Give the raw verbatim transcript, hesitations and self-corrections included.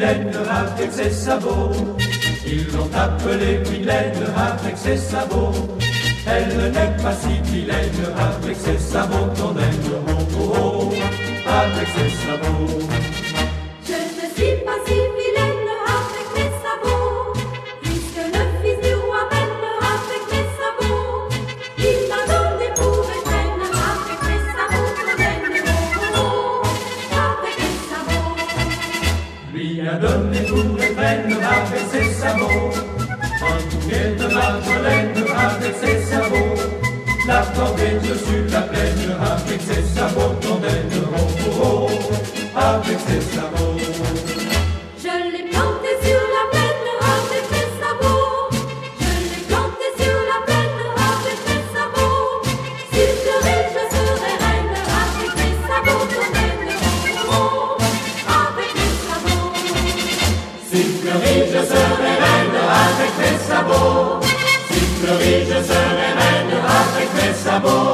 vilaine avec ses sabots. Ils l'ont appelée vilaine avec ses sabots. Elle n'est pas si vilaine avec ses sabots qu'on aime. Oh, oh, oh, avec ses sabots. Je ne suis pas si vilaine avec mes sabots, puisque le fils du roi m'aime avec mes sabots. Il m'a donné pour reine avec mes sabots qu'on aime. Oh, oh, oh, avec mes sabots. Lui a donné pour reine avec ses sabots. Un bouquet de marjolaine avec ses sabots. La tordée dessus la plaine avec ses sabots tondaine. Oh, oh, oh, avec ses sabots. Je l'ai planté sur la plaine avec mes sabots. Je l'ai planté sur la plaine avec mes sabots. S'il pleurait, je serais reine avec mes sabots tondaine. Oh, oh, oh, avec mes sabots. S'il fleurit, je serai reine avec mes sabots. S'il fleurit, je serai reine avec mes sabots.